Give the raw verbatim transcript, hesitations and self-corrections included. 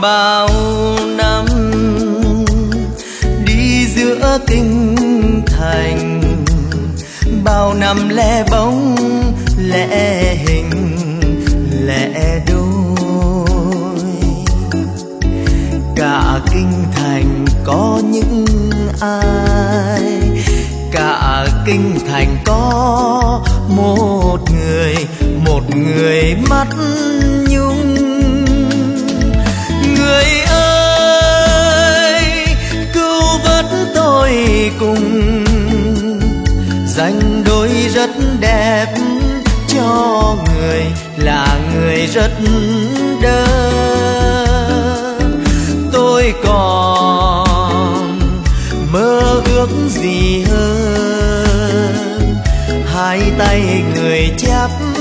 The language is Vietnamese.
bao năm đi giữa kinh thành, bao năm lẻ bóng lẻ hình lẻ đôi. Cả kinh thành có những ai, cả kinh thành có một người, một người mắt nhung. Người ơi cứu vớt tôi cùng, dành đôi rất đẹp cho người là người rất đơ. Tôi còn mơ ước gì hơn, hai tay người chắp